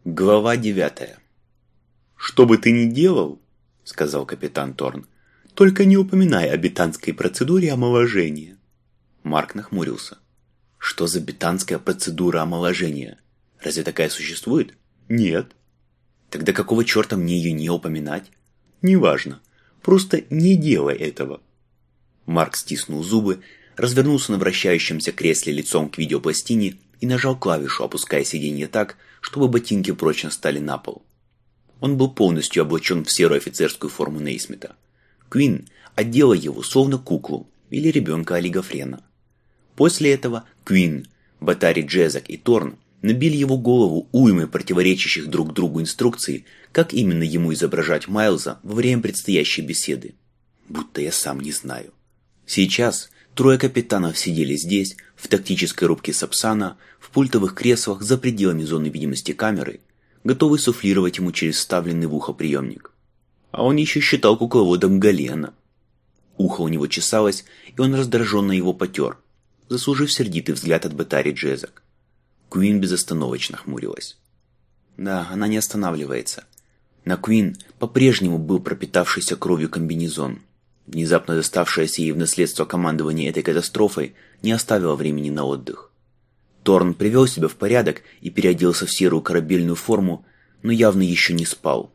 Глава 9. «Что бы ты ни делал, — сказал капитан Торн, — только не упоминай о бетанской процедуре омоложения». Марк нахмурился. «Что за бетанская процедура омоложения? Разве такая существует?» «Нет». «Тогда какого черта мне ее не упоминать?» «Неважно. Просто не делай этого». Марк стиснул зубы, развернулся на вращающемся кресле лицом к видеопластине и нажал клавишу, опуская сиденье так, чтобы ботинки прочно стали на пол. Он был полностью облачен в серую офицерскую форму Нейсмита. Куин одела его словно куклу или ребенка олигофрена. После этого Куин, Батари Джезак и Торн набили его голову уймой противоречащих друг другу инструкций, как именно ему изображать Майлза во время предстоящей беседы. Будто я сам не знаю. Сейчас трое капитанов сидели здесь, в тактической рубке Сапсана, в пультовых креслах за пределами зоны видимости камеры, готовый суфлировать ему через вставленный в ухо приемник. А он еще считал кукловодом Галена. Ухо у него чесалось, и он раздраженно его потер, заслужив сердитый взгляд от Батари Джезак. Куин безостановочно хмурилась. Да, она не останавливается. На Куин по-прежнему был пропитавшийся кровью комбинезон. Внезапно доставшееся ей в наследство командование этой катастрофой не оставило времени на отдых. Торн привел себя в порядок и переоделся в серую корабельную форму, но явно еще не спал.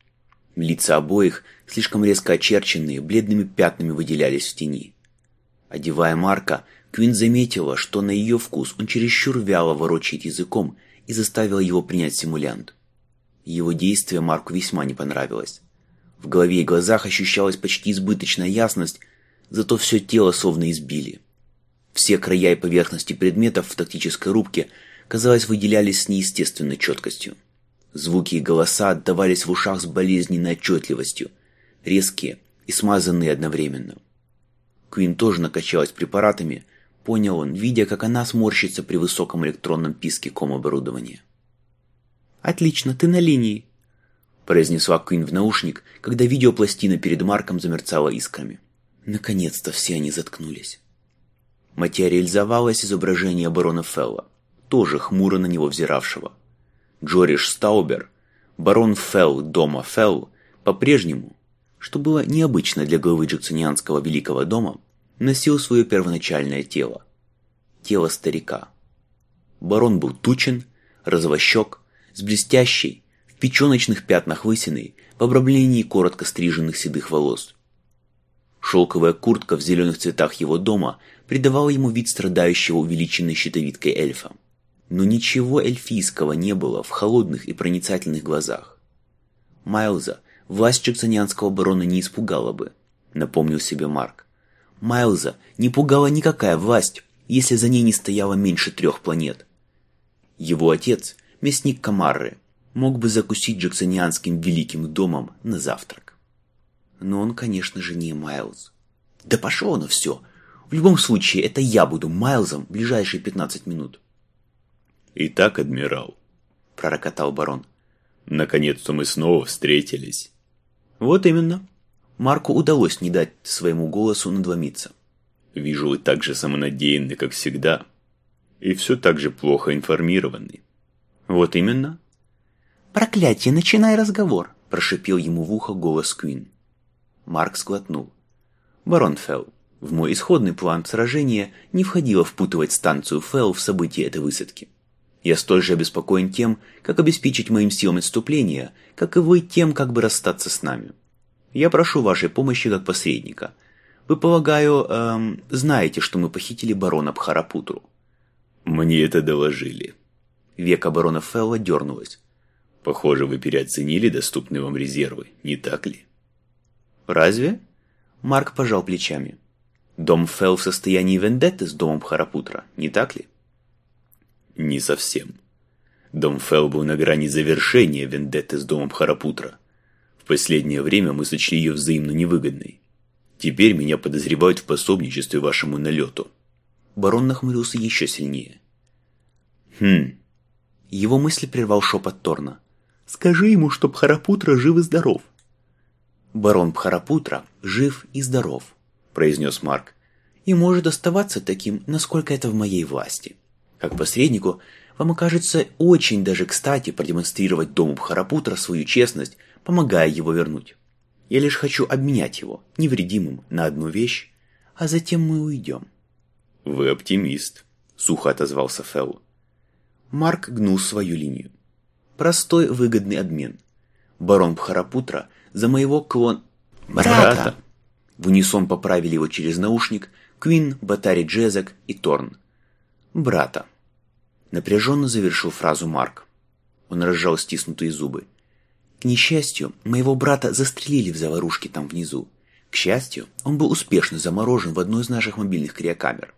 Лица обоих, слишком резко очерченные, бледными пятнами выделялись в тени. Одевая Марка, Куин заметила, что на ее вкус он чересчур вяло ворочает языком и заставила его принять симулянт. Его действие Марку весьма не понравилось. В голове и глазах ощущалась почти избыточная ясность, зато все тело словно избили. Все края и поверхности предметов в тактической рубке, казалось, выделялись с неестественной четкостью. Звуки и голоса отдавались в ушах с болезненной отчетливостью, резкие и смазанные одновременно. Куин тоже накачалась препаратами, понял он, видя, как она сморщится при высоком электронном писке ком-оборудования. «Отлично, ты на линии», — произнесла Куин в наушник, когда видеопластина перед Марком замерцала искрами. Наконец-то все они заткнулись. Материализовалось изображение барона Фелла, тоже хмуро на него взиравшего. Джориш Стаубер, барон Фелл дома Фелл, по-прежнему, что было необычно для главы джексонианского великого дома, носил свое первоначальное тело. Тело старика. Барон был тучен, розовощек, с блестящей, в печеночных пятнах лысиной, в обрамлении коротко стриженных седых волос. Шелковая куртка в зеленых цветах его дома придавала ему вид страдающего увеличенной щитовидкой эльфа. Но ничего эльфийского не было в холодных и проницательных глазах. Майлза власть джексонианского барона не испугала бы, напомнил себе Марк. Майлза не пугала никакая власть, если за ней не стояло меньше 3 планет. Его отец, мясник Камарры, мог бы закусить джексонианским великим домом на завтрак. Но он, конечно же, не Майлз. Да пошло оно все. В любом случае, это я буду Майлзом в ближайшие 15 минут. «Итак, адмирал», — пророкотал барон, — «наконец-то мы снова встретились». Вот именно. Марку удалось не дать своему голосу надломиться. «Вижу, вы так же самонадеянны, как всегда, и все так же плохо информированы». Вот именно. «Проклятие, начинай разговор», — прошипел ему в ухо голос Куин. Марк сглотнул. «Барон Фелл, в мой исходный план сражения не входило впутывать станцию Фелл в события этой высадки. Я столь же обеспокоен тем, как обеспечить моим силам отступления, как и вы тем, как бы расстаться с нами. Я прошу вашей помощи как посредника. Вы, полагаю, знаете, что мы похитили барона Бхарапутру?» «Мне это доложили». Века барона Фелла дернулось. «Похоже, вы переоценили доступные вам резервы, не так ли?» «Разве?» Марк пожал плечами. «Дом Фелл в состоянии вендетты с домом Бхарапутра, не так ли?» «Не совсем. Дом Фелл был на грани завершения вендетты с домом Бхарапутра. В последнее время мы сочли ее взаимно невыгодной. Теперь меня подозревают в пособничестве вашему налету». Барон нахмурился еще сильнее. Его мысли прервал шепот Торна. «Скажи ему, что Бхарапутра жив и здоров». «Барон Бхарапутра жив и здоров», — произнес Марк, «и может оставаться таким, насколько это в моей власти. Как посреднику, Вам окажется очень даже кстати продемонстрировать дому Бхарапутра свою честность, помогая его вернуть. Я лишь хочу обменять его, невредимым, на одну вещь, а затем мы уйдем». «Вы оптимист», — сухо отозвался Фелл. Марк гнул свою линию. «Простой выгодный обмен. Барон Бхарапутра за моего брата!» В унисон поправили его через наушник Квин, Батари Джезак и Торн. «Брата», — напряженно завершил фразу Марк. Он разжал стиснутые зубы. «К несчастью, моего брата застрелили в заварушке там внизу. К счастью, он был успешно заморожен в одной из наших мобильных криокамер».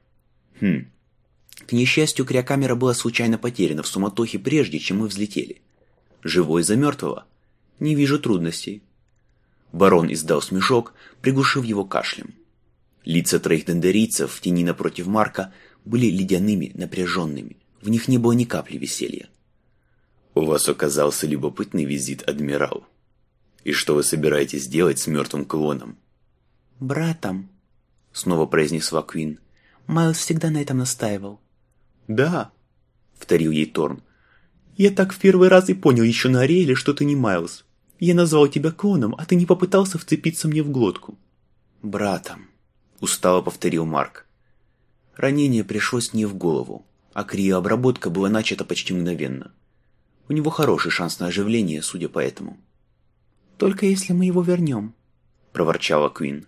К несчастью, криокамера была случайно потеряна в суматохе прежде, чем мы взлетели. Живой за мертвого? Не вижу трудностей. Барон издал смешок, приглушив его кашлем. Лица троих дендерийцев в тени напротив Марка были ледяными, напряженными. В них не было ни капли веселья. «У вас оказался любопытный визит, адмирал. И что вы собираетесь делать с мертвым клоном?» «Братом», — снова произнесла Квин. «Майлз всегда на этом настаивал». «Да», — вторил ей Торн. «Я так в первый раз и понял еще на Ариэле, что ты не Майлз. Я назвал тебя клоном, а ты не попытался вцепиться мне в глотку». «Братом», — устало повторил Марк. Ранение пришлось не в голову, а криообработка была начата почти мгновенно. У него хороший шанс на оживление, судя по этому. «Только если мы его вернем», — проворчала Квин.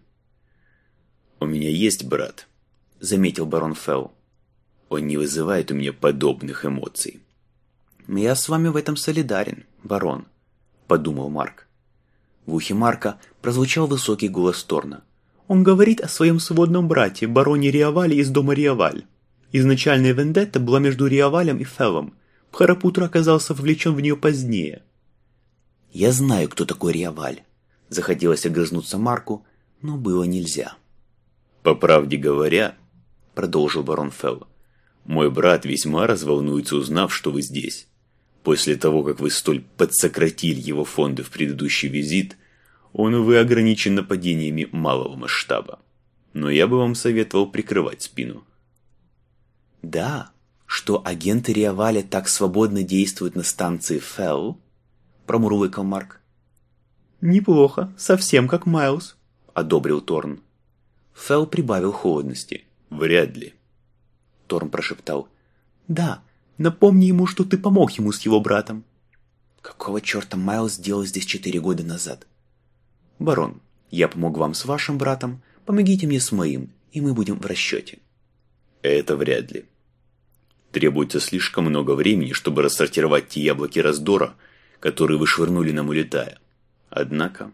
«У меня есть брат», — заметил барон Фелл. «Он не вызывает у меня подобных эмоций». «Я с вами в этом солидарен, барон», — подумал Марк. В ухе Марка прозвучал высокий голос Торна. «Он говорит о своем сводном брате, бароне Риавале из дома Риаваль. Изначальная вендетта была между Риавалем и Феллом. Бхарапутра оказался вовлечен в нее позднее». «Я знаю, кто такой Риаваль», — захотелось огрызнуться Марку, но было нельзя. «По правде говоря», — продолжил барон Фелл, «мой брат весьма разволнуется, узнав, что вы здесь. После того, как вы столь подсократили его фонды в предыдущий визит, он, увы, ограничен нападениями малого масштаба. Но я бы вам советовал прикрывать спину». «Да, что агенты Риаваля так свободно действуют на станции Фелл?» — промурлыкал Марк. «Неплохо, совсем как Майлз», — одобрил Торн. Фелл прибавил холодности. «Вряд ли». Торн прошептал. «Да, напомни ему, что ты помог ему с его братом». «Какого черта Майлз сделал здесь 4 года назад?» «Барон, я помог вам с вашим братом, помогите мне с моим, и мы будем в расчете». «Это вряд ли. Требуется слишком много времени, чтобы рассортировать те яблоки раздора, которые вы швырнули нам, улетая. Однако...»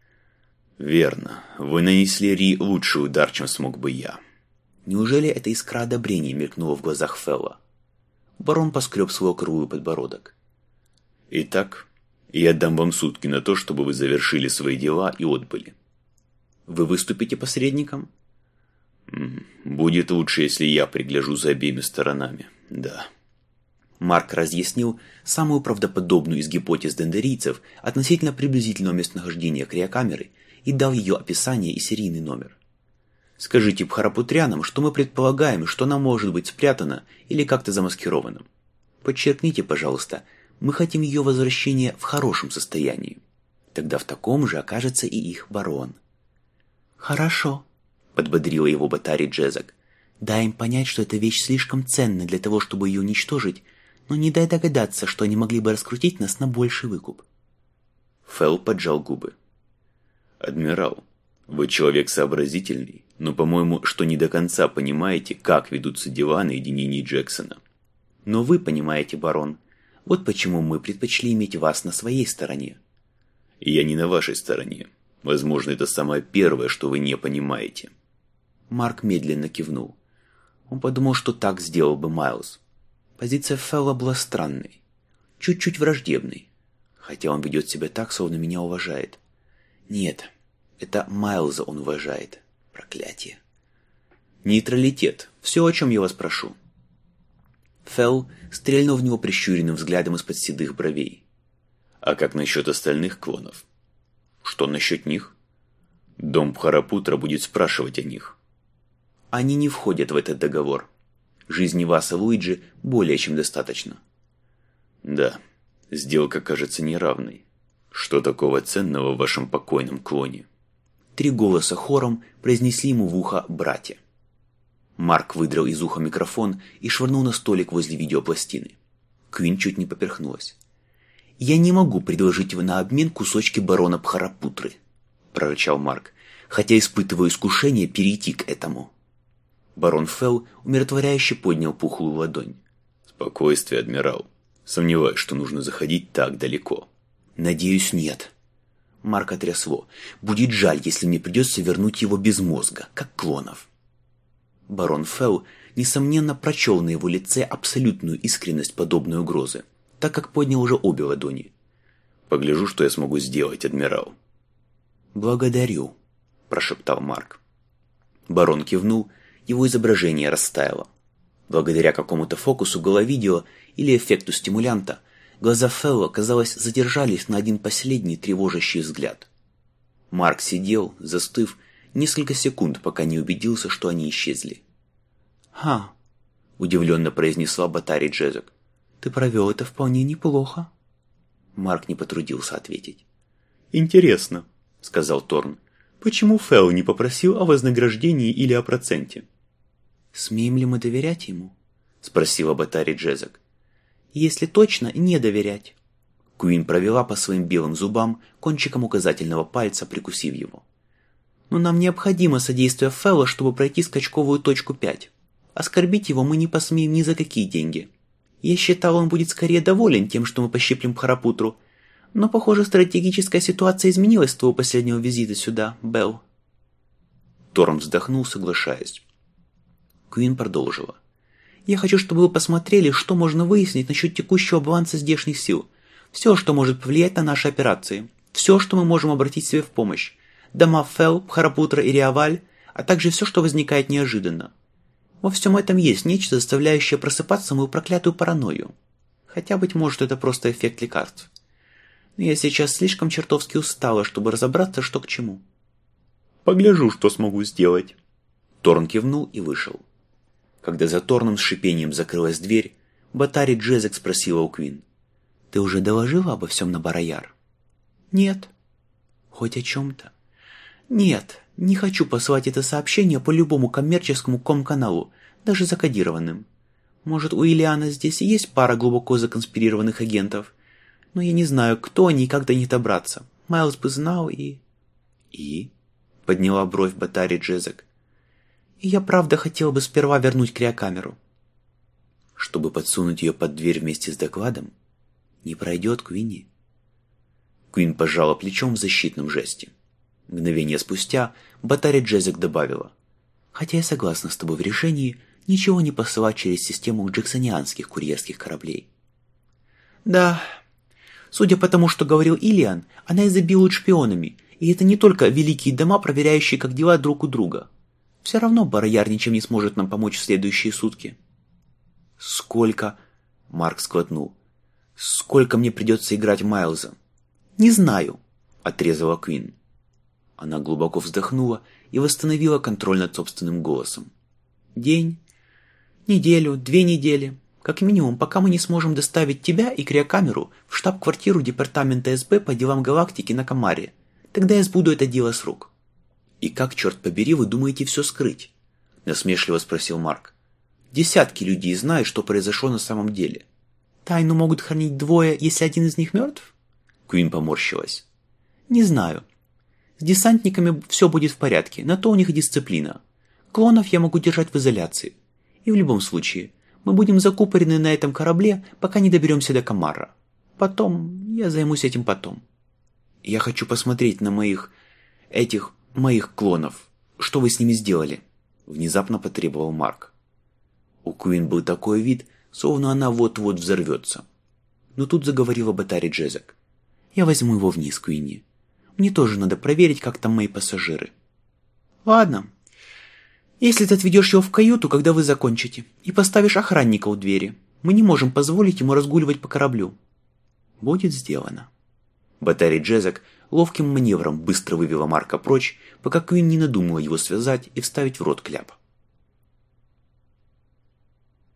«Верно, вы нанесли Ри лучший удар, чем смог бы я». Неужели эта искра одобрения мелькнула в глазах Фелла? Барон поскреб свой круглый подбородок. «Итак, я дам вам сутки на то, чтобы вы завершили свои дела и отбыли». «Вы выступите посредником?» «Будет лучше, если я пригляжу за обеими сторонами, да». Марк разъяснил самую правдоподобную из гипотез дендерийцев относительно приблизительного местонахождения криокамеры и дал ее описание и серийный номер. «Скажите бхарапутрянам, что мы предполагаем, что она может быть спрятана или как-то замаскирована. Подчеркните, пожалуйста, мы хотим ее возвращения в хорошем состоянии. Тогда в таком же окажется и их барон». «Хорошо», — подбодрила его Батари Джезак. «Дай им понять, что эта вещь слишком ценна для того, чтобы ее уничтожить, но не дай догадаться, что они могли бы раскрутить нас на больший выкуп». Фелл поджал губы. «Адмирал, вы человек сообразительный, но, по-моему, что не до конца понимаете, как ведутся дела на единении Джексона». «Но вы понимаете, барон. Вот почему мы предпочли иметь вас на своей стороне». «Я не на вашей стороне. Возможно, это самое первое, что вы не понимаете». Марк медленно кивнул. Он подумал, что так сделал бы Майлз. Позиция Фелла была странной, чуть-чуть враждебной, хотя он ведет себя так, словно меня уважает. Нет, это Майлза он уважает. Проклятие. Нейтралитет. Все, о чем я вас прошу. Фелл стрельнул в него прищуренным взглядом из-под седых бровей. «А как насчет остальных клонов?» «Что насчет них?» «Дом Бхарапутра будет спрашивать о них». «Они не входят в этот договор». Жизни вас и Луиджи более чем достаточно. Да, сделка кажется неравной. Что такого ценного в вашем покойном клоне? 3 голоса хором произнесли ему в ухо братья. Марк выдрал из уха микрофон и швырнул на столик возле видеопластины. Квин чуть не поперхнулась. «Я не могу предложить на обмен кусочки барона Бхарапутры», – прорычал Марк, хотя испытываю искушение перейти к этому. Барон Фелл умиротворяюще поднял пухлую ладонь. «Спокойствие, адмирал. Сомневаюсь, что нужно заходить так далеко». «Надеюсь, нет». Марка трясло. «Будет жаль, если мне придется вернуть его без мозга, как клонов». Барон Фелл, несомненно, прочел на его лице абсолютную искренность подобной угрозы, так как поднял уже обе ладони. «Погляжу, что я смогу сделать, адмирал». «Благодарю», – прошептал Марк. Барон кивнул, его изображение растаяло. Благодаря какому-то фокусу головидео или эффекту стимулянта, глаза Фелла, казалось, задержались на один последний тревожащий взгляд. Марк сидел, застыв, несколько секунд, пока не убедился, что они исчезли. «Ха!» – удивленно произнесла Батари Джезек. «Ты провел это вполне неплохо». Марк не потрудился ответить. «Интересно», – сказал Торн. «Почему Фелл не попросил о вознаграждении или о проценте?» «Смеем ли мы доверять ему?» – спросила Батари Джезек. «Если точно, не доверять». Куин провела по своим белым зубам кончиком указательного пальца, прикусив его. «Но нам необходимо содействие Фелла, чтобы пройти скачковую точку 5. Оскорбить его мы не посмеем ни за какие деньги. Я считал, он будет скорее доволен тем, что мы пощиплем Бхарапутру. Но, похоже, стратегическая ситуация изменилась с твоего последнего визита сюда, Белл». Торм вздохнул, соглашаясь. Куин продолжила. «Я хочу, чтобы вы посмотрели, что можно выяснить насчет текущего баланса здешних сил. Все, что может повлиять на наши операции. Все, что мы можем обратить себе в помощь. Дома Фелл, Бхарапутра и Риаваль, а также все, что возникает неожиданно. Во всем этом есть нечто, заставляющее просыпаться мою проклятую паранойю. Хотя, быть может, это просто эффект лекарств. Но я сейчас слишком чертовски устала, чтобы разобраться, что к чему». «Погляжу, что смогу сделать». Торн кивнул и вышел. Когда за Торном с шипением закрылась дверь, Батари Джезек спросила у Квин. «Ты уже доложила обо всем на Барояр?» «Нет». «Хоть о чем-то?» «Нет, не хочу посылать это сообщение по любому коммерческому комканалу, даже закодированным. Может, у Ильяна здесь и есть пара глубоко законспирированных агентов, но я не знаю, кто они и как до них добраться. Майлз бы знал и...» «И?» — подняла бровь Батари Джезек. «И я правда хотела бы сперва вернуть криокамеру». «Чтобы подсунуть ее под дверь вместе с докладом? Не пройдет, Квинни?» Квин пожала плечом в защитном жесте. Мгновение спустя Батари Джезек добавила. «Хотя я согласна с тобой в решении ничего не посылать через систему джексонианских курьерских кораблей». «Да, судя по тому, что говорил Ильян, она изобилует шпионами, и это не только великие дома, проверяющие, как дела друг у друга. Все равно Барояр ничем не сможет нам помочь в следующие сутки». «Сколько?» — Марк сглотнул. «Сколько мне придется играть Майлза?» «Не знаю», — отрезала Квин. Она глубоко вздохнула и восстановила контроль над собственным голосом. «День, неделю, 2 недели, как минимум, пока мы не сможем доставить тебя и криокамеру в штаб-квартиру департамента СБ по делам галактики на Камаре. Тогда я сбуду это дело с рук». «И как, черт побери, вы думаете все скрыть?» – насмешливо спросил Марк. «Десятки людей знают, что произошло на самом деле». «Тайну могут хранить 2, если один из них мертв?» Куин поморщилась. «Не знаю. С десантниками все будет в порядке, на то у них дисциплина. Клонов я могу держать в изоляции. И в любом случае, мы будем закупорены на этом корабле, пока не доберемся до Камара. Потом, я займусь этим потом. Я хочу посмотреть на моих клонов. Что вы с ними сделали?» Внезапно потребовал Марк. У Куин был такой вид, словно она вот-вот взорвется. Но тут заговорила Батари Джезек. «Я возьму его вниз, Куинни. Мне тоже надо проверить, как там мои пассажиры». «Ладно. Если ты отведешь его в каюту, когда вы закончите, и поставишь охранника у двери, мы не можем позволить ему разгуливать по кораблю». «Будет сделано». Батари Джезек ловким маневром быстро вывела Марка прочь, пока Куин не надумала его связать и вставить в рот кляп.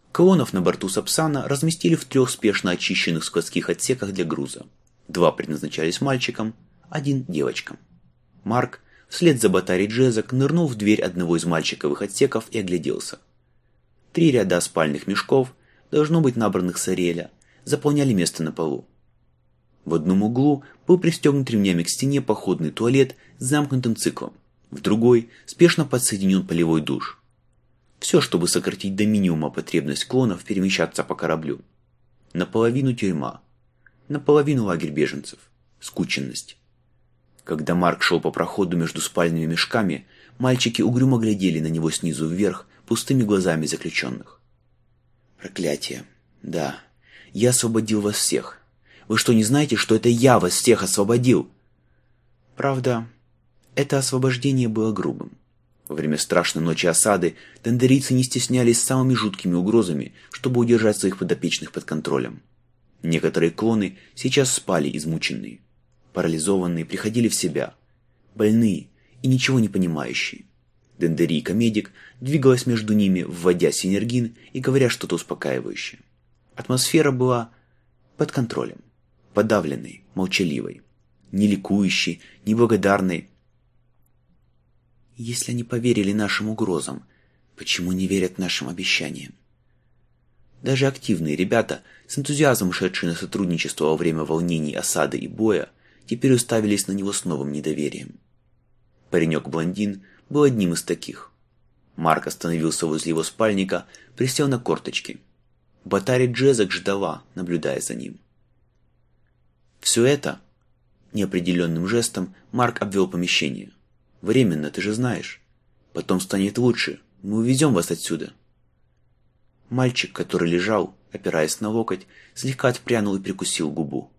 Клонов на борту Сапсана разместили в 3 спешно очищенных складских отсеках для груза. 2 предназначались мальчикам, 1 девочкам. Марк вслед за Ботари Джезак нырнул в дверь одного из мальчиковых отсеков и огляделся. 3 ряда спальных мешков, должно быть набранных с Ариэля, заполняли место на полу. В одном углу был пристегнут ремнями к стене походный туалет с замкнутым циклом, в другой спешно подсоединен полевой душ. Все, чтобы сократить до минимума потребность клонов перемещаться по кораблю. Наполовину тюрьма, наполовину лагерь беженцев, скученность. Когда Марк шел по проходу между спальными мешками, мальчики угрюмо глядели на него снизу вверх пустыми глазами заключенных. «Проклятие! Да, я освободил вас всех. Вы что, не знаете, что это я вас всех освободил?» Правда, это освобождение было грубым. Во время страшной ночи осады тендерийцы не стеснялись самыми жуткими угрозами, чтобы удержать своих подопечных под контролем. Некоторые клоны сейчас спали измученные. Парализованные приходили в себя. Больные и ничего не понимающие. Дендерийка-медик двигалась между ними, вводя синергин и говоря что-то успокаивающее. Атмосфера была под контролем. Подавленной, молчаливой. Не ликующей, не благодарной. Если они поверили нашим угрозам, почему не верят нашим обещаниям? Даже активные ребята, с энтузиазмом шедшие на сотрудничество во время волнений, осады и боя, теперь уставились на него с новым недоверием. Паренек-блондин был одним из таких. Марк остановился возле его спальника, присел на корточки. Ботари Джезак ждала, наблюдая за ним. Все это, неопределенным жестом, Марк обвел помещение. Временно, ты же знаешь. Потом станет лучше. Мы увезем вас отсюда. Мальчик, который лежал, опираясь на локоть, слегка отпрянул и прикусил губу.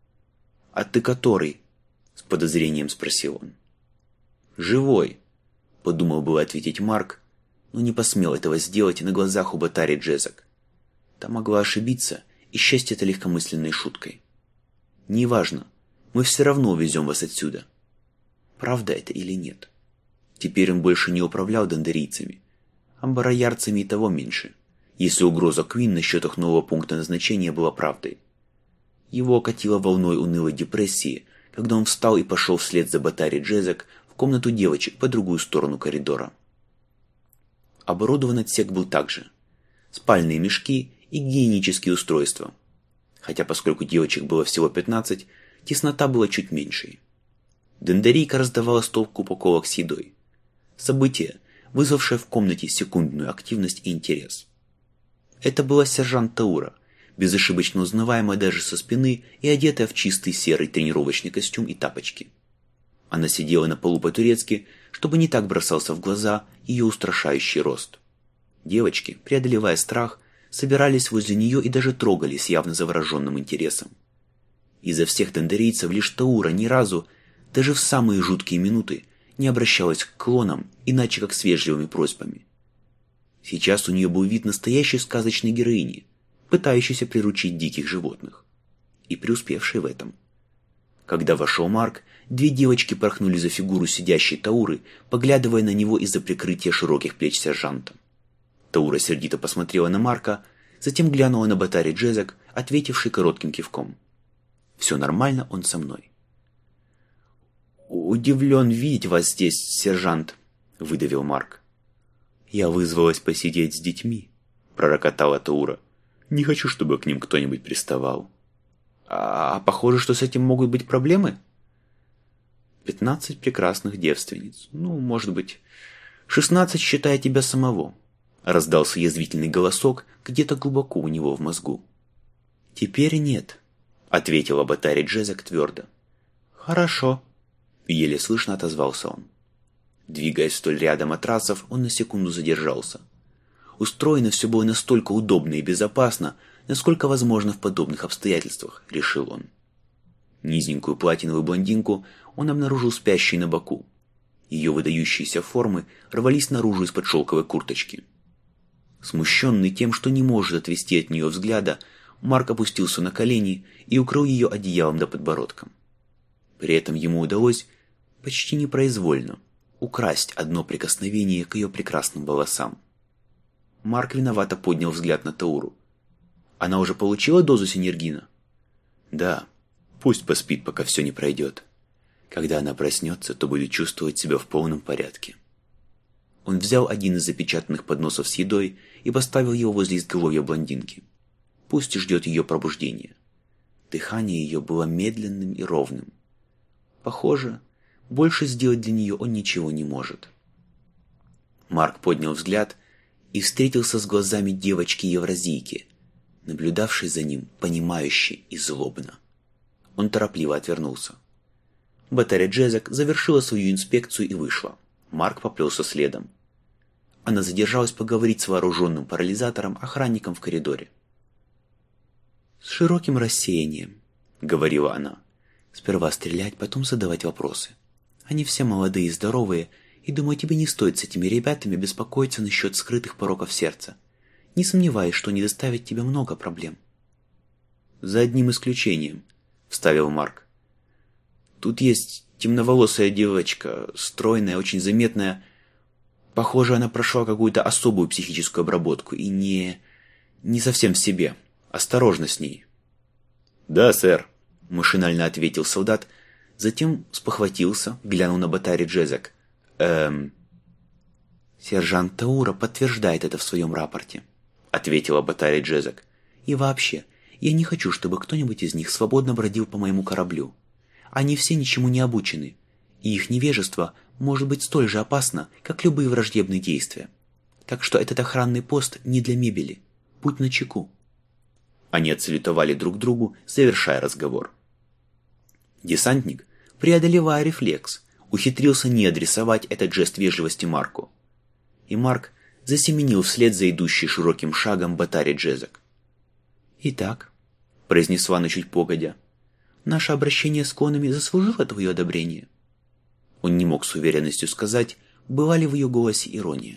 «А ты который?» — с подозрением спросил он. «Живой», — подумал было ответить Марк, но не посмел этого сделать на глазах у Ботари Джезак. Та могла ошибиться и счесть это легкомысленной шуткой. «Неважно, мы все равно увезем вас отсюда». Правда это или нет? Теперь он больше не управлял дендерийцами, а бароярцами и того меньше, если угроза Квин насчет их нового пункта назначения была правдой. Его окатило волной унылой депрессии, когда он встал и пошел вслед за Ботари Джезак в комнату девочек по другую сторону коридора. Оборудован отсек был также. Спальные мешки и гигиенические устройства. Хотя поскольку девочек было всего 15, теснота была чуть меньшей. Дендерийка раздавала стопку упаковок с едой. Событие, вызвавшее в комнате секундную активность и интерес. Это была сержант Таура, безошибочно узнаваемая даже со спины и одетая в чистый серый тренировочный костюм и тапочки. Она сидела на полу по-турецки, чтобы не так бросался в глаза ее устрашающий рост. Девочки, преодолевая страх, собирались возле нее и даже трогали с явно завороженным интересом. Изо всех дендерийцев лишь Таура ни разу, даже в самые жуткие минуты, не обращалась к клонам, иначе как с вежливыми просьбами. Сейчас у нее был вид настоящей сказочной героини, пытающейся приручить диких животных. И преуспевшей в этом. Когда вошел Марк, 2 девочки порхнули за фигуру сидящей Тауры, поглядывая на него из-за прикрытия широких плеч сержанта. Таура сердито посмотрела на Марка, затем глянула на Ботари Джезак, ответивший коротким кивком. «Все нормально, он со мной». «Удивлен видеть вас здесь, сержант», — выдавил Марк. «Я вызвалась посидеть с детьми», — пророкотала Таура. «Не хочу, чтобы к ним кто-нибудь приставал». «А похоже, что с этим могут быть проблемы?» 15 прекрасных девственниц. Ну, может быть, 16, считая тебя самого», — раздался язвительный голосок где-то глубоко у него в мозгу. «Теперь нет», — ответила Ботари Джезак твердо. «Хорошо», — еле слышно отозвался он. Двигаясь столь рядом матрасов, он на секунду задержался. Устроено все было настолько удобно и безопасно, насколько возможно в подобных обстоятельствах, решил он. Низенькую платиновую блондинку он обнаружил спящей на боку. Ее выдающиеся формы рвались наружу из-под шелковой курточки. Смущенный тем, что не может отвести от нее взгляда, Марк опустился на колени и укрыл ее одеялом до подбородка. При этом ему удалось, почти непроизвольно, украсть одно прикосновение к ее прекрасным волосам. Марк виновато поднял взгляд на Тауру. Она уже получила дозу синергина? Да, пусть поспит, пока все не пройдет. Когда она проснется, то будет чувствовать себя в полном порядке. Он взял один из запечатанных подносов с едой и поставил его возле изголовья блондинки. Пусть ждет ее пробуждения. Дыхание ее было медленным и ровным. Похоже, больше сделать для нее он ничего не может. Марк поднял взгляд и встретился с глазами девочки-евразийки, наблюдавшей за ним, понимающе и злобно. Он торопливо отвернулся. Батария Джезек завершила свою инспекцию и вышла. Марк поплелся следом. Она задержалась поговорить с вооруженным парализатором охранником в коридоре. «С широким рассеянием», — говорила она. «Сперва стрелять, потом задавать вопросы. Они все молодые и здоровые, и, думаю, тебе не стоит с этими ребятами беспокоиться насчет скрытых пороков сердца. Не сомневаюсь, что они доставят тебе много проблем». «За одним исключением», — вставил Марк. «Тут есть темноволосая девочка, стройная, очень заметная. Похоже, она прошла какую-то особую психическую обработку и не совсем в себе. Осторожно с ней». «Да, сэр», — машинально ответил солдат, затем спохватился, глянул на Батари Джезек. «Сержант Таура подтверждает это в своем рапорте», — ответила Батари Джезек. «И вообще, я не хочу, чтобы кто-нибудь из них свободно бродил по моему кораблю. Они все ничему не обучены, и их невежество может быть столь же опасно, как любые враждебные действия. Так что этот охранный пост не для мебели. Будь начеку». Они отсалютовали друг другу, завершая разговор. Десантник, преодолевая рефлекс, ухитрился не адресовать этот жест вежливости Марку. И Марк засеменил вслед за идущей широким шагом Батари Джезек. «Итак», — произнесла она чуть погодя, — «наше обращение с клонами заслужило твое одобрение?» Он не мог с уверенностью сказать, была ли в ее голосе ирония.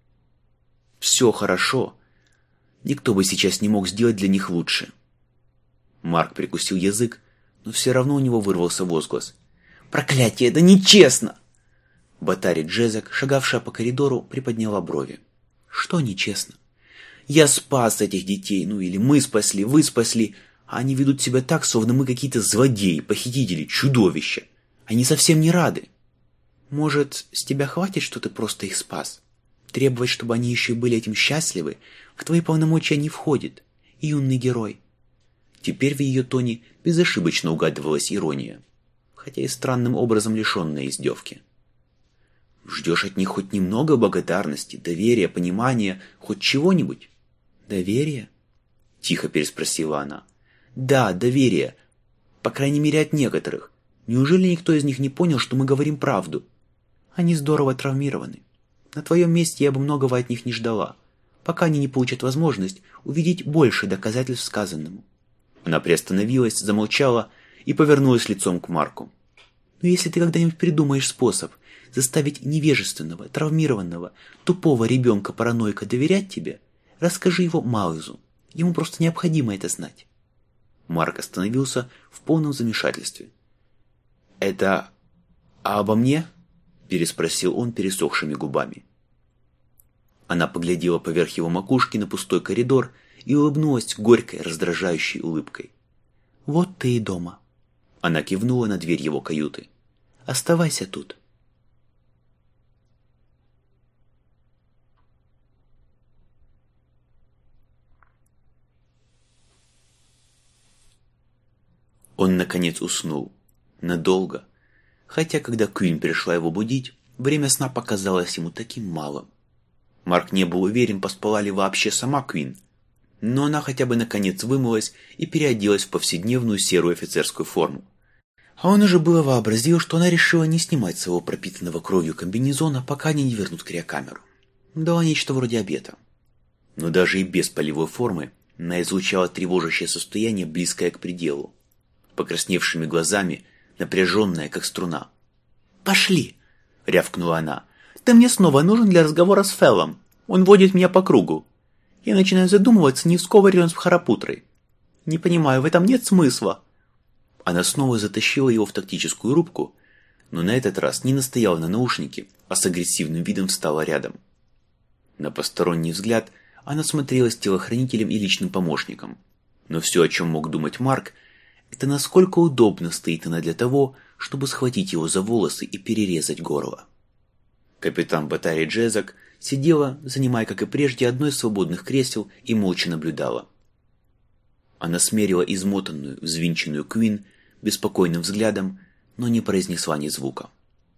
«Все хорошо. Никто бы сейчас не мог сделать для них лучше». Марк прикусил язык, но все равно у него вырвался возглас. «Проклятие, это нечестно!» Батари Джезек, шагавшая по коридору, приподняла брови. «Что нечестно? Я спас этих детей, или мы спасли, вы спасли, а они ведут себя так, словно мы какие-то злодеи, похитители, чудовища. Они совсем не рады. Может, с тебя хватит, что ты просто их спас? Требовать, чтобы они еще и были этим счастливы, в твои полномочия не входит, юный герой». Теперь в ее тоне безошибочно угадывалась ирония, хотя и странным образом лишенная издевки. «Ждешь от них хоть немного благодарности, доверия, понимания, хоть чего-нибудь?» «Доверие?» — тихо переспросила она. «Да, доверие. По крайней мере, от некоторых. Неужели никто из них не понял, что мы говорим правду? Они здорово травмированы. На твоем месте я бы многого от них не ждала, пока они не получат возможность увидеть больше доказательств сказанному». Она приостановилась, замолчала и повернулась лицом к Марку. «Но если ты когда-нибудь придумаешь способ заставить невежественного, травмированного, тупого ребенка-параноика доверять тебе, расскажи его Майлзу. Ему просто необходимо это знать». Марк остановился в полном замешательстве. «Это обо мне?» – переспросил он пересохшими губами. Она поглядела поверх его макушки на пустой коридор и улыбнулась горькой, раздражающей улыбкой. «Вот ты и дома». Она кивнула на дверь его каюты. «Оставайся тут». Он, наконец, уснул. Надолго. Хотя, когда Куин пришла его будить, время сна показалось ему таким малым. Марк не был уверен, поспала ли вообще сама Куин, но она хотя бы наконец вымылась и переоделась в повседневную серую офицерскую форму. А он уже было вообразил, что она решила не снимать своего пропитанного кровью комбинезона, пока они не вернут криокамеру. Дала нечто вроде обета. Но даже и без полевой формы она излучала тревожащее состояние, близкое к пределу. Покрасневшими глазами, напряженная, как струна. «Пошли!» — рявкнула она. «Ты мне снова нужен для разговора с Феллом. Он водит меня по кругу. Я начинаю задумываться, не вскоре ли он с Бхарапутрой. Не понимаю, в этом нет смысла». Она снова затащила его в тактическую рубку, но на этот раз не настояла на наушнике, а с агрессивным видом встала рядом. На посторонний взгляд она смотрелась телохранителем и личным помощником. Но все, о чем мог думать Марк, это насколько удобно стоит она для того, чтобы схватить его за волосы и перерезать горло. Капитан Батари Джезак сидела, занимая, как и прежде, одно из свободных кресел и молча наблюдала. Она смерила измотанную, взвинченную Куин беспокойным взглядом, но не произнесла ни звука.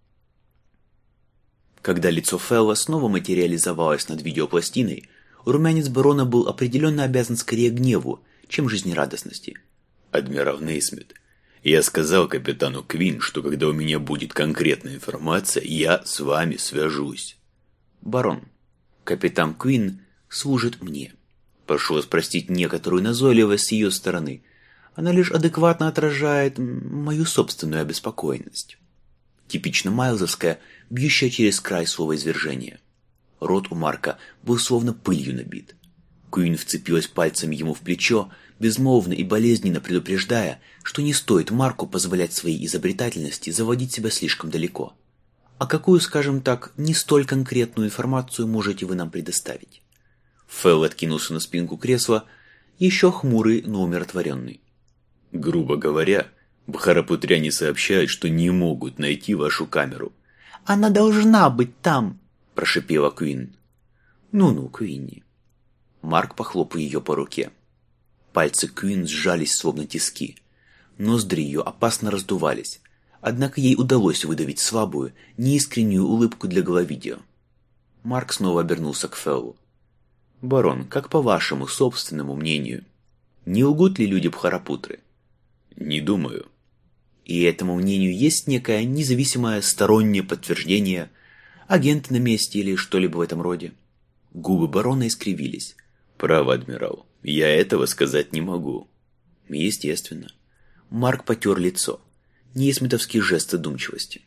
Когда лицо Фелла снова материализовалось над видеопластиной, румянец барона был определенно обязан скорее гневу, чем жизнерадостности. «Адмирал Нейсмит, я сказал капитану Квин, что когда у меня будет конкретная информация, я с вами свяжусь». «Барон, капитан Квин служит мне. Прошу вас простить некоторую назойливость с ее стороны. Она лишь адекватно отражает мою собственную обеспокоенность». Типично майлзовская, бьющая через край словоизвержения. Рот у Марка был словно пылью набит. Куин вцепилась пальцами ему в плечо, безмолвно и болезненно предупреждая, что не стоит Марку позволять своей изобретательности заводить себя слишком далеко. А какую, скажем так, не столь конкретную информацию можете вы нам предоставить? Фелл откинулся на спинку кресла, еще хмурый, но умиротворенный. «Грубо говоря, бхарапутряне сообщают, что не могут найти вашу камеру». «Она должна быть там!» – прошипела Куин. «Ну-ну, Куинни». Марк похлопал ее по руке. Пальцы Куин сжались, словно тиски. Ноздри ее опасно раздувались. Однако ей удалось выдавить слабую, неискреннюю улыбку для головидео. Марк снова обернулся к Феллу. «Барон, как по вашему собственному мнению, не лгут ли люди Бхарапутры?» «Не думаю». «И этому мнению есть некое независимое стороннее подтверждение? Агент на месте или что-либо в этом роде?» Губы барона искривились. «Право, адмирал, я этого сказать не могу». «Естественно». Марк потер лицо. Нейсмитовский жест задумчивости.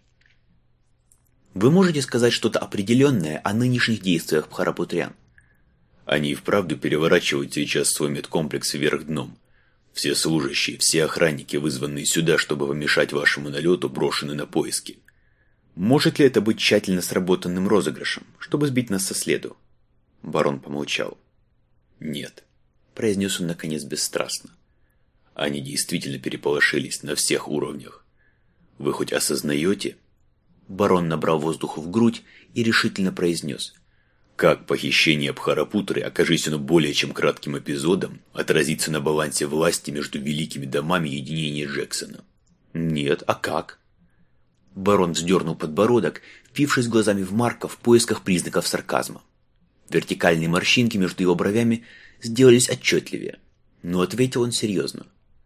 «Вы можете сказать что-то определенное о нынешних действиях Бхарапутрян?» «Они и вправду переворачивают сейчас свой медкомплекс вверх дном. Все служащие, все охранники, вызванные сюда, чтобы помешать вашему налету, брошены на поиски». «Может ли это быть тщательно сработанным розыгрышем, чтобы сбить нас со следу?» Барон помолчал. «Нет», — произнес он наконец бесстрастно. «Они действительно переполошились на всех уровнях. Вы хоть осознаете?» Барон набрал воздуху в грудь и решительно произнес. «Как похищение Бхарапутры, окажись оно более чем кратким эпизодом, отразится на балансе власти между великими домами единения Джексона?» «Нет, а как?» Барон вздернул подбородок, впившись глазами в Марка в поисках признаков сарказма. Вертикальные морщинки между его бровями сделались отчетливее, но ответил он серьезно.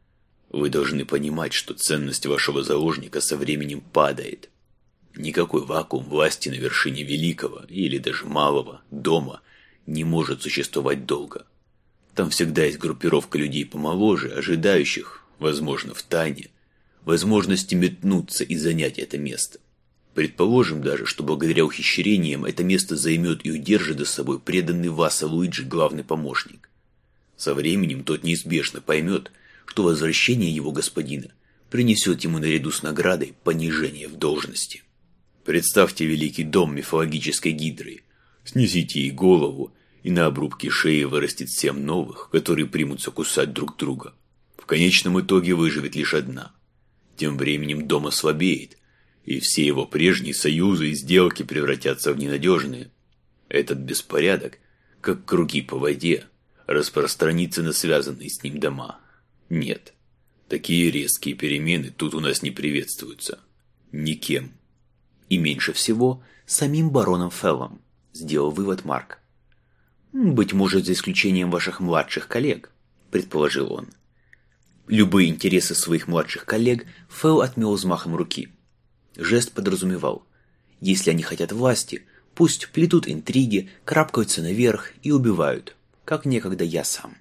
«Вы должны понимать, что ценность вашего заложника со временем падает. Никакой вакуум власти на вершине великого или даже малого дома не может существовать долго. Там всегда есть группировка людей помоложе, ожидающих, возможно, втайне, возможности метнуться и занять это место. Предположим даже, что благодаря ухищрениям это место займет и удержит за собой преданный Васа Луиджи главный помощник. Со временем тот неизбежно поймет, что возвращение его господина принесет ему наряду с наградой понижение в должности. Представьте великий дом мифологической гидры, снесите ей голову, и на обрубке шеи вырастет 7 новых, которые примутся кусать друг друга. В конечном итоге выживет лишь одна. Тем временем дом ослабеет, и все его прежние союзы и сделки превратятся в ненадежные. Этот беспорядок, как круги по воде, распространится на связанные с ним дома. Нет, такие резкие перемены тут у нас не приветствуются. Никем. И меньше всего самим бароном Феллом, сделал вывод Марк. «Быть может, за исключением ваших младших коллег», — предположил он. Любые интересы своих младших коллег Фелл отмел взмахом руки. Жест подразумевал: если они хотят власти, пусть плетут интриги, карабкаются наверх и убивают, как некогда я сам.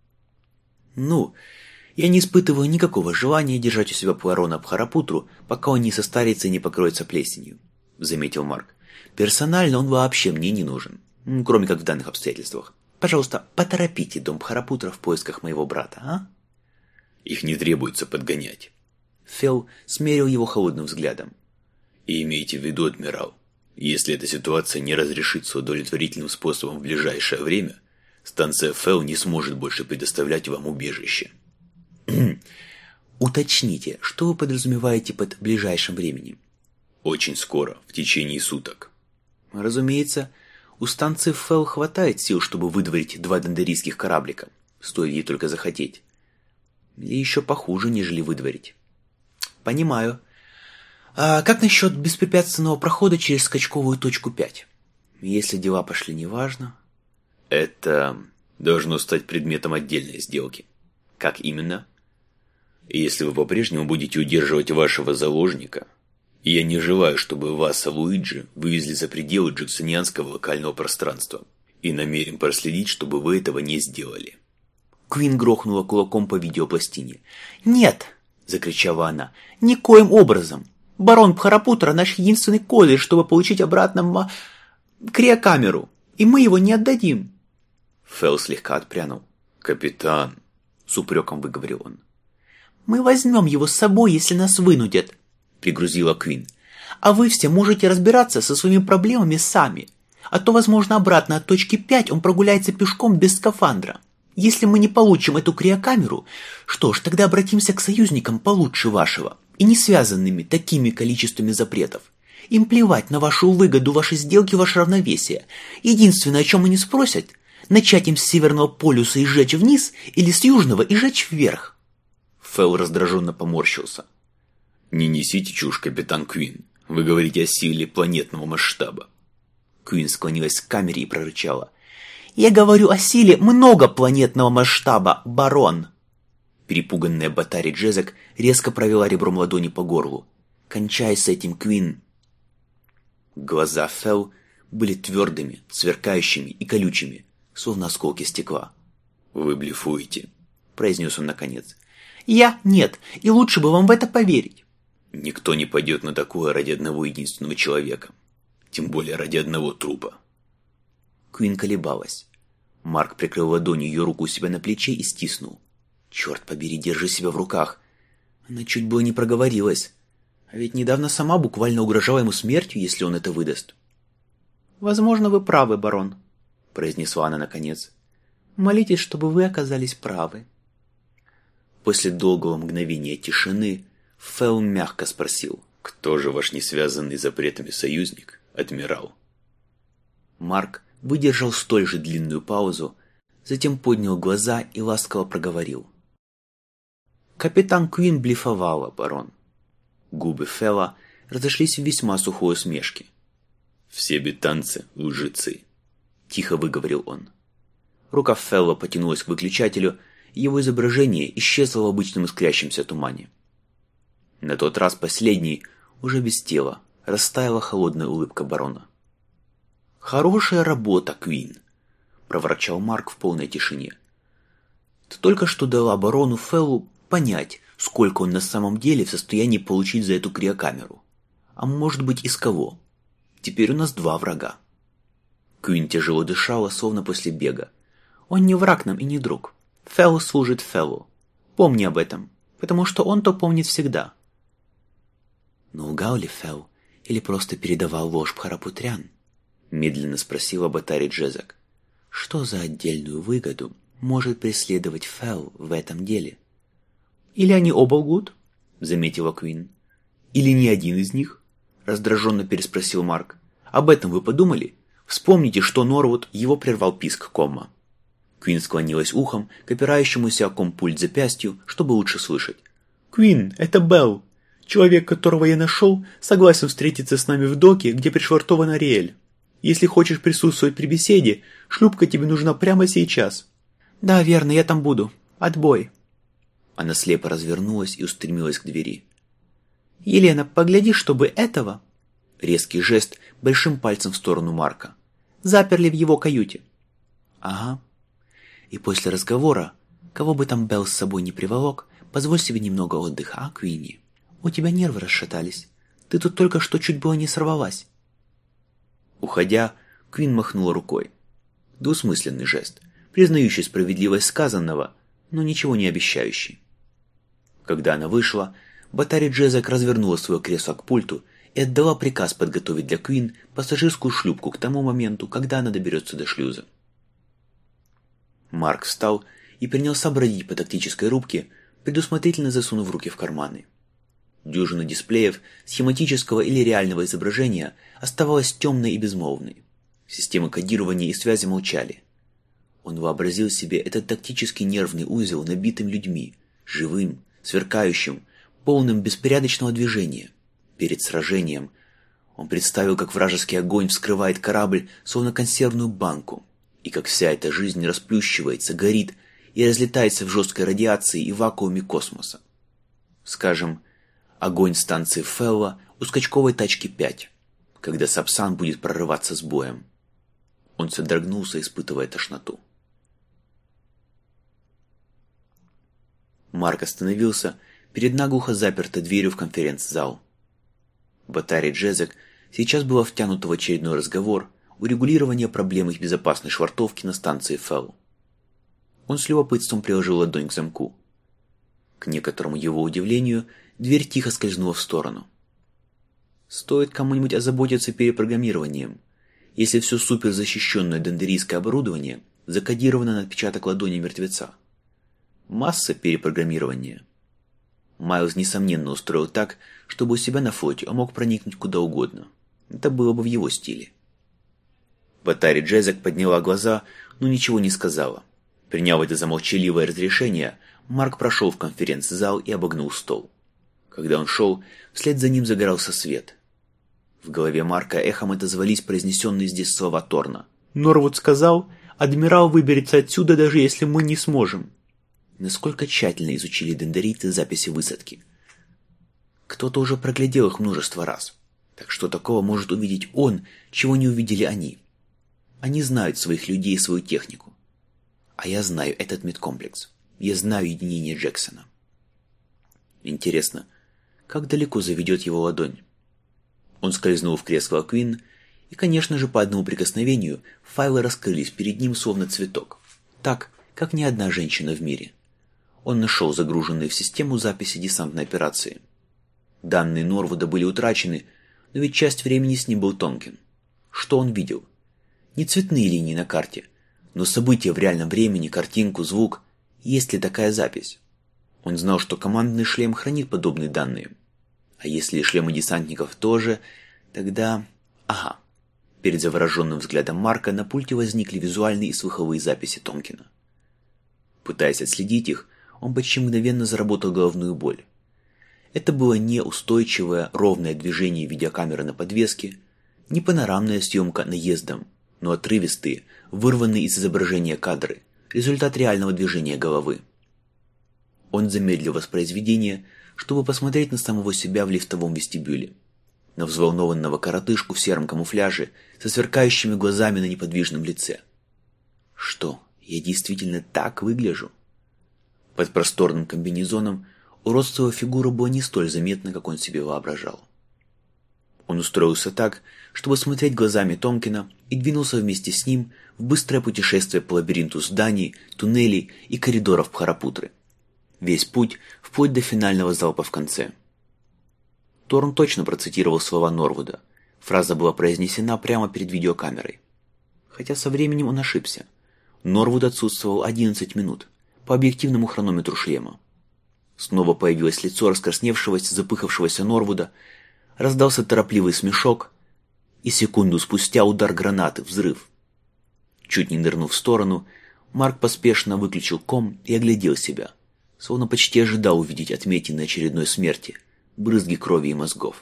«Ну, я не испытываю никакого желания держать у себя Пуарона Бхарапутру, пока он не состарится и не покроется плесенью», — заметил Марк. «Персонально он вообще мне не нужен, кроме как в данных обстоятельствах. Пожалуйста, поторопите дом Бхарапутра в поисках моего брата, а?» «Их не требуется подгонять». Фелл смерил его холодным взглядом. «И имейте в виду, адмирал, если эта ситуация не разрешится удовлетворительным способом в ближайшее время, Станция Фелл не сможет больше предоставлять вам убежище. Уточните, что вы подразумеваете под ближайшим временем? Очень скоро, в течение суток. Разумеется, у станции Фелл хватает сил, чтобы выдворить 2 дондерийских кораблика, стоит ей только захотеть. Или еще похуже, нежели выдворить. Понимаю. А как насчет беспрепятственного прохода через скачковую точку 5? Если дела пошли неважно... Это должно стать предметом отдельной сделки. Как именно? Если вы по-прежнему будете удерживать вашего заложника, я не желаю, чтобы вас, Луиджи, вывезли за пределы джексонианского локального пространства, и намерен проследить, чтобы вы этого не сделали. Квин грохнула кулаком по видеопластине. «Нет!» – закричала она. «Никоим образом! Барон Бхарапутра – наш единственный козырь, чтобы получить обратно криокамеру, и мы его не отдадим!» Фелл слегка отпрянул. «Капитан!» – с упреком выговорил он. «Мы возьмем его с собой, если нас вынудят», – пригрузила Квин. «А вы все можете разбираться со своими проблемами сами. А то, возможно, обратно от точки 5 он прогуляется пешком без скафандра. Если мы не получим эту криокамеру, что ж, тогда обратимся к союзникам получше вашего и не связанными такими количествами запретов. Им плевать на вашу выгоду, ваши сделки, ваше равновесие. Единственное, о чем они спросят – начать им с Северного полюса и сжечь вниз или с Южного и сжечь вверх». Фелл раздраженно поморщился. «Не несите чушь, капитан Квин. Вы говорите о силе планетного масштаба». Квин склонилась к камере и прорычала. «Я говорю о силе многопланетного масштаба, барон!» Перепуганная Батари Джезек резко провела ребром ладони по горлу. «Кончай с этим, Квин!» Глаза Фелл были твердыми, сверкающими и колючими, словно осколки стекла. «Вы блефуете», — произнес он наконец. «Я? Нет, и лучше бы вам в это поверить». «Никто не пойдет на такое ради одного единственного человека, тем более ради одного трупа». Квин колебалась. Марк прикрыл ладонью ее руку у себя на плече и стиснул. «Черт побери, держи себя в руках!» Она чуть было не проговорилась. А ведь недавно сама буквально угрожала ему смертью, если он это выдаст. «Возможно, вы правы, барон», — произнесла она наконец. «Молитесь, чтобы вы оказались правы». После долгого мгновения тишины Фелл мягко спросил: «Кто же ваш несвязанный запретами союзник, адмирал?» Марк выдержал столь же длинную паузу, затем поднял глаза и ласково проговорил: «Капитан Квин блефовала, барон». Губы Фелла разошлись в весьма сухой усмешке. «Все бетанцы – лжецы», – тихо выговорил он. Рука Фелла потянулась к выключателю, и его изображение исчезло в обычном искрящемся тумане. На тот раз последний, уже без тела, растаяла холодная улыбка барона. «Хорошая работа, Квин», – проворчал Марк в полной тишине. «Ты только что дала барону Феллу понять, сколько он на самом деле в состоянии получить за эту криокамеру. А может быть, из кого? Теперь у нас 2 врага». Квин тяжело дышала, словно после бега. «Он не враг нам и не друг. Фелл служит Феллу. Помни об этом, потому что он то помнит всегда». «Но лгал ли Фелл или просто передавал ложь Бхарапутрян?» Медленно спросила Батари Джезек. «Что за отдельную выгоду может преследовать Фелл в этом деле?» «Или они оба лгут?» — заметила Квин. «Или ни один из них?» — раздраженно переспросил Марк. «Об этом вы подумали? Вспомните, что Норвуд его прервал писк комма». Квин склонилась ухом к опирающемуся о компульт запястью, чтобы лучше слышать. «Квин, это Белл. Человек, которого я нашел, согласен встретиться с нами в доке, где пришвартована Риэль. Если хочешь присутствовать при беседе, шлюпка тебе нужна прямо сейчас». «Да, верно, я там буду. Отбой». Она слепо развернулась и устремилась к двери. «Елена, погляди, чтобы этого...» Резкий жест большим пальцем в сторону Марка. «Заперли в его каюте». «Ага. И после разговора, кого бы там Белл с собой не приволок, позволь себе немного отдыха, а, Квинни? У тебя нервы расшатались. Ты тут только что чуть было не сорвалась». Уходя, Квин махнула рукой. Двусмысленный жест, признающий справедливость сказанного, но ничего не обещающий. Когда она вышла, Батари Джезек развернула свое кресло к пульту и отдала приказ подготовить для Квин пассажирскую шлюпку к тому моменту, когда она доберется до шлюза. Марк встал и принялся бродить по тактической рубке, предусмотрительно засунув руки в карманы. Дюжина дисплеев схематического или реального изображения оставалась темной и безмолвной. Системы кодирования и связи молчали. Он вообразил себе этот тактический нервный узел набитым людьми, живым, сверкающим, полным беспорядочного движения. Перед сражением он представил, как вражеский огонь вскрывает корабль, словно консервную банку, и как вся эта жизнь расплющивается, горит и разлетается в жесткой радиации и вакууме космоса. Скажем, огонь станции Фелла у скачковой тачки 5, когда Сапсан будет прорываться с боем. Он содрогнулся, испытывая тошноту. Марк остановился перед наглухо запертой дверью в конференц-зал. Батари Джезек сейчас была втянута в очередной разговор урегулирования проблем их безопасной швартовки на станции Фелл. Он с любопытством приложил ладонь к замку. К некоторому его удивлению, дверь тихо скользнула в сторону. Стоит кому-нибудь озаботиться перепрограммированием, если все суперзащищенное дендерийское оборудование закодировано на отпечаток ладони мертвеца. Масса перепрограммирования. Майлз, несомненно, устроил так, чтобы у себя на флоте он мог проникнуть куда угодно. Это было бы в его стиле. Батари Джезек подняла глаза, но ничего не сказала. Приняв это за молчаливое разрешение, Марк прошел в конференц-зал и обогнул стол. Когда он шел, вслед за ним загорался свет. В голове Марка эхом отозвались произнесенные здесь слова Торна. «Норвуд сказал, адмирал выберется отсюда, даже если мы не сможем». Насколько тщательно изучили дендерийцы записи высадки. Кто-то уже проглядел их множество раз. Так что такого может увидеть он, чего не увидели они? Они знают своих людей и свою технику. А я знаю этот медкомплекс. Я знаю единение Джексона. Интересно, как далеко заведет его ладонь? Он скользнул в кресло Квин, и, конечно же, по одному прикосновению файлы раскрылись перед ним словно цветок. Так, как ни одна женщина в мире. Он нашел загруженные в систему записи десантной операции. Данные Норвуда были утрачены, но ведь часть времени с ним был Тонкин. Что он видел? Не цветные линии на карте, но события в реальном времени, картинку, звук. Есть ли такая запись? Он знал, что командный шлем хранит подобные данные. А если шлемы десантников тоже, тогда... Ага. Перед завороженным взглядом Марка на пульте возникли визуальные и слуховые записи Тонкина. Пытаясь отследить их, он почти мгновенно заработал головную боль. Это было не устойчивое, ровное движение видеокамеры на подвеске, не панорамная съемка наездом, но отрывистые, вырванные из изображения кадры, результат реального движения головы. Он замедлил воспроизведение, чтобы посмотреть на самого себя в лифтовом вестибюле, на взволнованного коротышку в сером камуфляже со сверкающими глазами на неподвижном лице. Что, я действительно так выгляжу? Под просторным комбинезоном уродство его фигуры было не столь заметно, как он себе воображал. Он устроился так, чтобы смотреть глазами Тонкина, и двинулся вместе с ним в быстрое путешествие по лабиринту зданий, туннелей и коридоров Бхарапутры. Весь путь вплоть до финального залпа в конце. Торн точно процитировал слова Норвуда. Фраза была произнесена прямо перед видеокамерой. Хотя со временем он ошибся. Норвуд отсутствовал 11 минут по объективному хронометру шлема. Снова появилось лицо раскрасневшегося, запыхавшегося Норвуда, раздался торопливый смешок, и секунду спустя удар гранаты, взрыв. Чуть не нырнув в сторону, Марк поспешно выключил ком и оглядел себя, словно почти ожидал увидеть отметины очередной смерти, брызги крови и мозгов.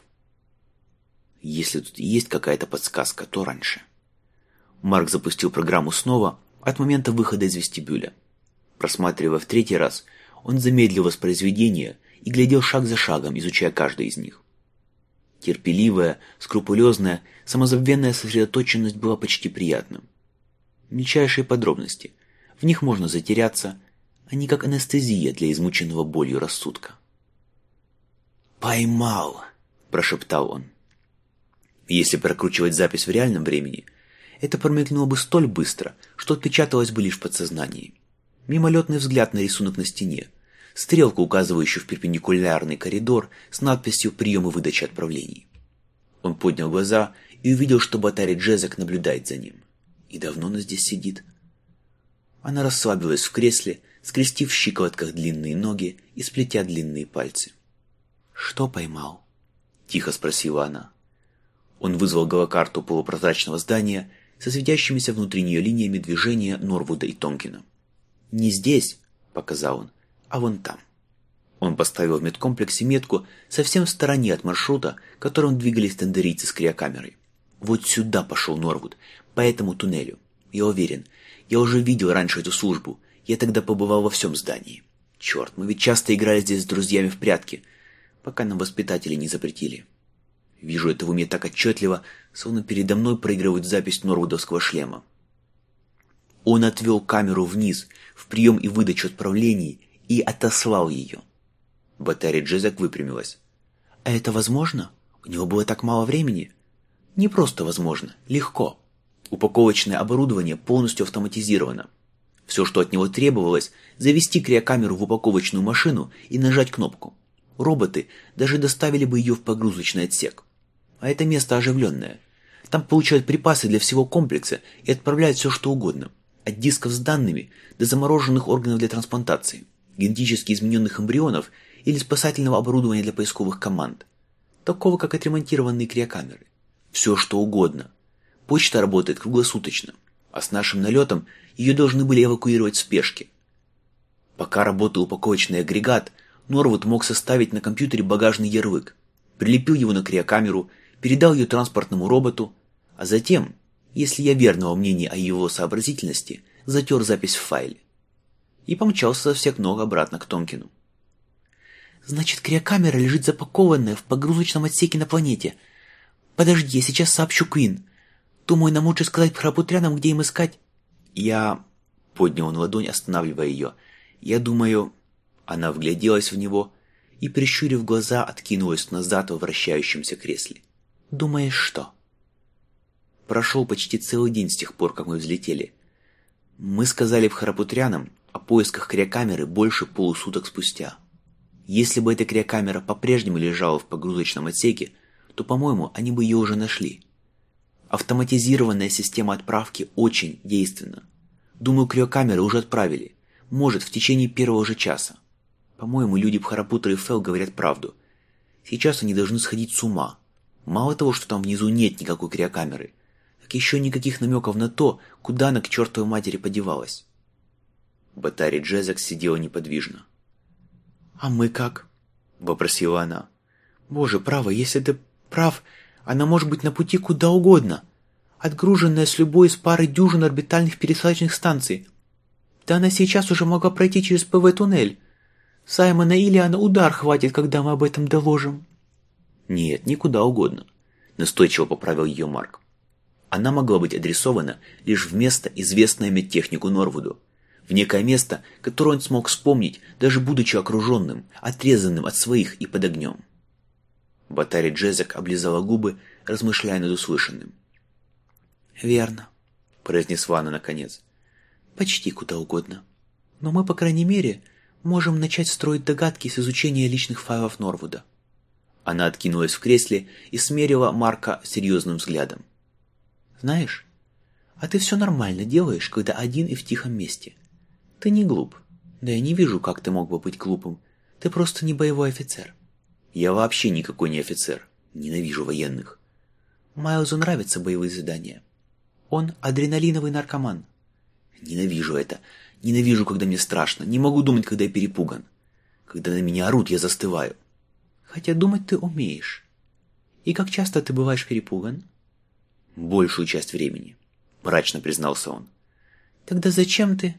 Если тут есть какая-то подсказка, то раньше. Марк запустил программу снова от момента выхода из вестибюля. Просматривая в 3-й раз, он замедлил воспроизведение и глядел шаг за шагом, изучая каждый из них. Терпеливая, скрупулезная, самозабвенная сосредоточенность была почти приятным. Мельчайшие подробности. В них можно затеряться, они как анестезия для измученного болью рассудка. «Поймал!» – прошептал он. Если прокручивать запись в реальном времени, это промелькнуло бы столь быстро, что отпечаталось бы лишь в подсознании. Мимолетный взгляд на рисунок на стене, стрелку, указывающую в перпендикулярный коридор с надписью «Прием и выдача отправлений». Он поднял глаза и увидел, что Батари Джезек наблюдает за ним. И давно она здесь сидит? Она расслабилась в кресле, скрестив в щиколотках длинные ноги и сплетя длинные пальцы. «Что поймал?» – тихо спросила она. Он вызвал голокарту полупрозрачного здания со светящимися внутри нее линиями движения Норвуда и Тонкина. «Не здесь», – показал он, – «а вон там». Он поставил в медкомплексе метку совсем в стороне от маршрута, которым двигались тендерийцы с криокамерой. «Вот сюда пошел Норвуд, по этому туннелю. Я уверен, я уже видел раньше эту службу, я тогда побывал во всем здании. Черт, мы ведь часто играли здесь с друзьями в прятки, пока нам воспитатели не запретили. Вижу это в уме так отчетливо, словно передо мной проигрывают запись норвудовского шлема. Он отвел камеру вниз, в прием и выдачу отправлений, и отослал ее». Батарея Джезак выпрямилась. «А это возможно? У него было так мало времени?» «Не просто возможно, легко. Упаковочное оборудование полностью автоматизировано. Все, что от него требовалось, завести криокамеру в упаковочную машину и нажать кнопку. Роботы даже доставили бы ее в погрузочный отсек. А это место оживленное. Там получают припасы для всего комплекса и отправляют все, что угодно. От дисков с данными до замороженных органов для трансплантации, генетически измененных эмбрионов или спасательного оборудования для поисковых команд. Такого, как отремонтированные криокамеры. Все, что угодно. Почта работает круглосуточно, а с нашим налетом ее должны были эвакуировать в спешке. Пока работал упаковочный агрегат, Норвуд мог составить на компьютере багажный ярлык, прилепил его на криокамеру, передал ее транспортному роботу, а затем, если я верного мнения о его сообразительности, затер запись в файле. И помчался со всех ног обратно к Тонкину. «Значит, криокамера лежит запакованная в погрузочном отсеке на планете. Подожди, я сейчас сообщу Квин. Думаю, нам лучше сказать храпутрянам, где им искать». «Я...» — поднял он ладонь, останавливая ее. «Я думаю...» Она вгляделась в него и, прищурив глаза, откинулась назад во вращающемся кресле. «Думаешь, что?» «Прошел почти целый день с тех пор, как мы взлетели. Мы сказали храпутрянам о поисках криокамеры больше полусуток спустя. Если бы эта криокамера по-прежнему лежала в погрузочном отсеке, то, по-моему, они бы ее уже нашли. Автоматизированная система отправки очень действенна. Думаю, криокамеры уже отправили. Может, в течение первого же часа. По-моему, люди Бхарапутра и Фел говорят правду. Сейчас они должны сходить с ума. Мало того, что там внизу нет никакой криокамеры, так еще никаких намеков на то, куда она к чертовой матери подевалась». Батарея Джезак сидела неподвижно. «А мы как?» — вопросила она. «Боже, право, если ты прав, она может быть на пути куда угодно, отгруженная с любой из пары дюжин орбитальных пересадочных станций. Да она сейчас уже могла пройти через ПВ-туннель. Саймона Иллиана удар хватит, когда мы об этом доложим». «Нет, никуда угодно», — настойчиво поправил ее Марк. Она могла быть адресована лишь в место, известное медтехнику Норвуду, в некое место, которое он смог вспомнить, даже будучи окруженным, отрезанным от своих и под огнем. Батарея Джезак облизала губы, размышляя над услышанным. «Верно», — произнесла она наконец. «Почти куда угодно. Но мы, по крайней мере, можем начать строить догадки с изучения личных файлов Норвуда». Она откинулась в кресле и смерила Марка серьезным взглядом. «Знаешь, а ты все нормально делаешь, когда один и в тихом месте. Ты не глуп. Да я не вижу, как ты мог бы быть глупым. Ты просто не боевой офицер». «Я вообще никакой не офицер. Ненавижу военных». «Майлзу нравятся боевые задания. Он адреналиновый наркоман». «Ненавижу это. Ненавижу, когда мне страшно. Не могу думать, когда я перепуган. Когда на меня орут, я застываю». «Хотя думать ты умеешь. И как часто ты бываешь перепуган?» «Большую часть времени», — мрачно признался он. «Тогда зачем ты...»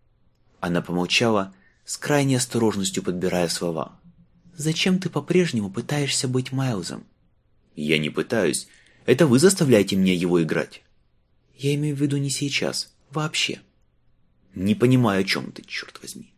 Она помолчала, с крайней осторожностью подбирая слова. «Зачем ты по-прежнему пытаешься быть Майлзом?» «Я не пытаюсь. Это вы заставляете меня его играть». «Я имею в виду не сейчас. Вообще». «Не понимаю, о чем ты, черт возьми».